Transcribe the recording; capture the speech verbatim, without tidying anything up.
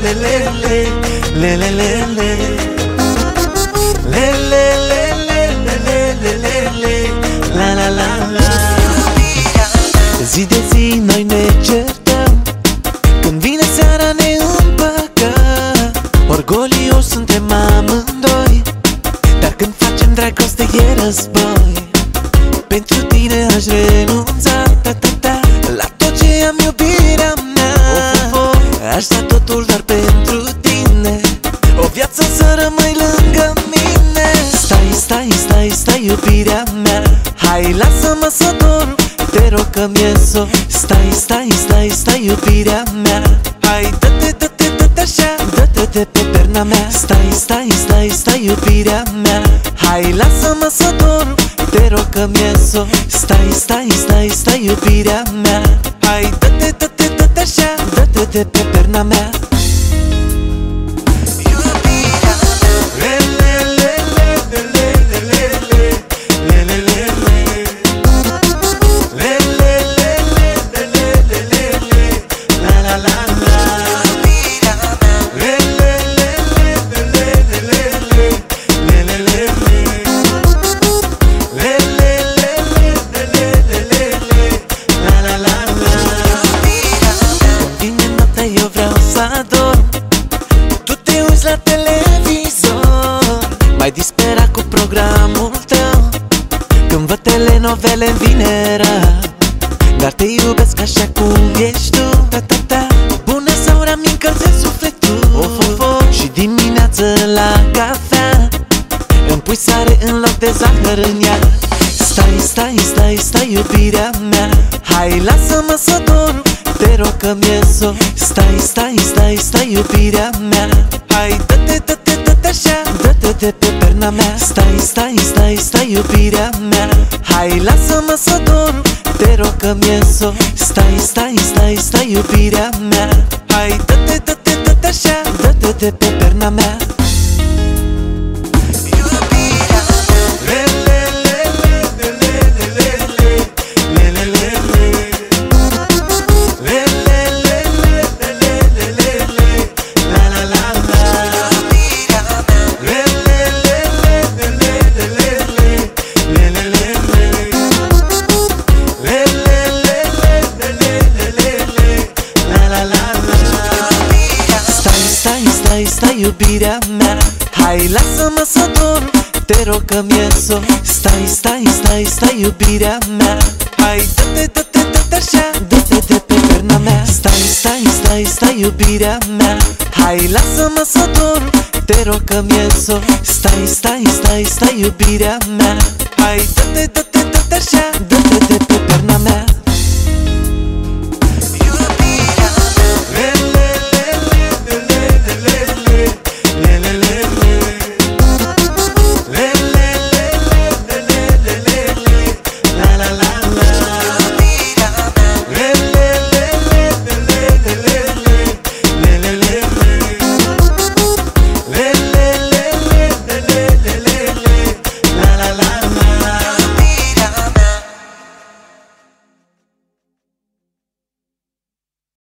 le le le le le le le le le le le le le le le la la la la. Zi de zi noi ne certăm, când vine seara ne împăcăm. Orgolios suntem amândoi, dar când facem dragoste e război. Pentru tine aș renunța, ta, ta, ta, la tot ce am, iubirea mea. Of, of, of. Aș da totul doar pentru tine, o viață să rămâi lângă mine. Stai, stai, stai, stai, iubirea mea, hai lasă-mă să dorm, te rog că mi-e-so. Stai, stai, stai, stai, iubirea mea, hai dă-te, dă-te, dă-te așa, dă-te de pe perna mea. Stai, stai, stai, stai, iubirea mea, hai lasă-mă să dorm, te rog că mi-e-so. Stai, stai, stai, stai, iubirea mea, hai dă-te, dă-te, dă-te așa, dă-te de pe perna mea. Eu vreau să adorm, tu te uiți la televizor, mai disperat cu programul tău. Când văd telenovele îmi vine rău, dar te iubesc așa cum ești tu, ta, ta, ta. Bună sau rea mi încălzești sufletul, of, of, of. Și dimineață la cafea îmi pui sare în loc de zahăr în ea. Stai, stai, stai, stai, iubirea mea, hai lasă-mă să dorm, te rog că mi-e-so. Stai, stai, stai, stai, iubirea mea, hai dă-te, dă-te, dă-te așa, dă-te de pe perna mea. Stai, stai, stai, stai, iubirea mea, hai lasă-mă să dorm, te rog că mi-e-so. Stai, stai, stai, stai, iubirea mea, hai dă-te, dă-te, dă-te așa, dă-te de pe perna mea. Stai, stai, iubirea mea, hai lasă-mă să dorm, te rog că mi-e-so. Stai, stai, stai, stai, iubirea mea, hai dă-te, dă-te, dă-te așa, dă-te de pe perna mea. Stai, stai, stai, stai, iubirea mea, hai lasă-mă să dorm, te rog că mi-e-so. Stai, stai, stai, stai, iubirea mea, hai dă-te, dă-te, dă-te așa, dă-te de pe